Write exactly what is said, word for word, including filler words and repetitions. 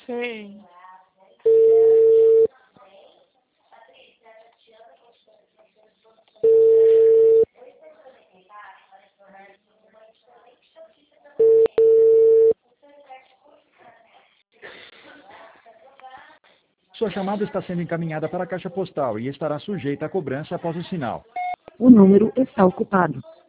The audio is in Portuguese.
Sei. Sua chamada está sendo encaminhada para a caixa postal e estará sujeita a cobrança após o sinal. O número está ocupado.